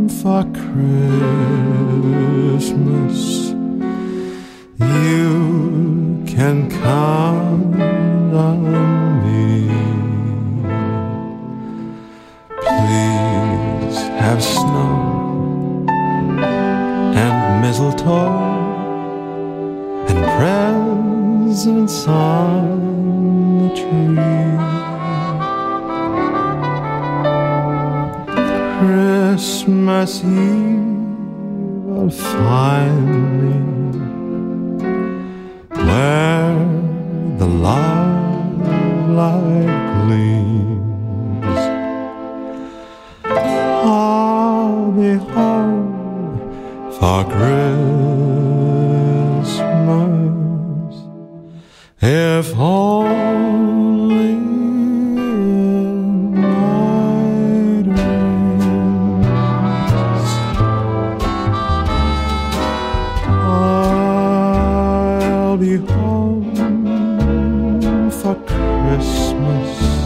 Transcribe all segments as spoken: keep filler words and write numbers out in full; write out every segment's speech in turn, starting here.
for Christmas. You can count on me. Please have snow and mistletoe and presents on the tree. Christmas Eve will find me where the love light gleams. I'll be home for Christmas, if only in my dreams. I'll be home for Christmas.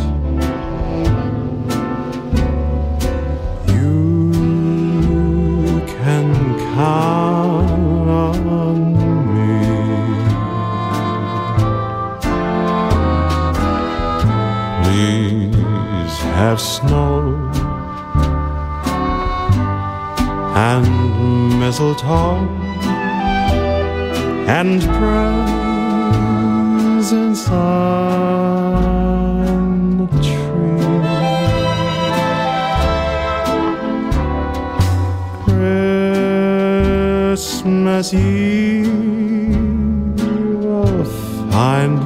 You can count on me. Please have snow and mistletoe and presents on the tree. Christmas Eve will find